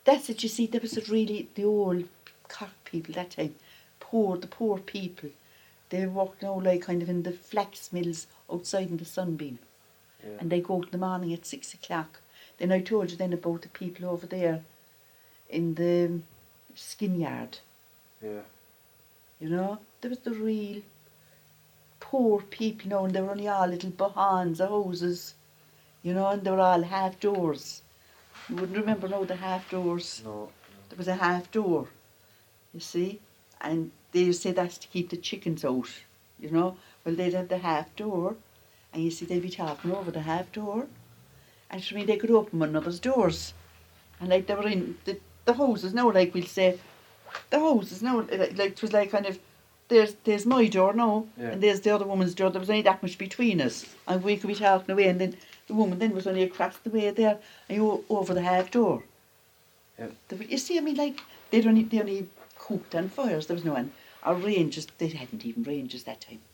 that's it, you see, there was the old Cork people that time, the poor people. They worked now like kind of in the flax mills outside in the sunbeam. Yeah. And they go out in the morning at 6 o'clock. Then I told you then about the people over there in the skin yard. Yeah. You know, there was the real poor people now, and they were only all little bahans or houses, you know, and they were all half doors. You wouldn't remember now the half doors. No. There was a half door, you see, and they say that's to keep the chickens out, you know. Well, they'd have the half door, and you see they'd be talking over the half door, and for me they could open one another's doors, and like they were in the houses now, like we'll say, the houses now, like it was like kind of, there's my door now, Yeah. and there's the other woman's door. There was only that much between us, and we could be talking away, and then the woman then was only across the way there, and you over the half door. Yeah. You see, I mean, like, they only cooked on fires. There was no one. Or ranges, they hadn't even ranges that time.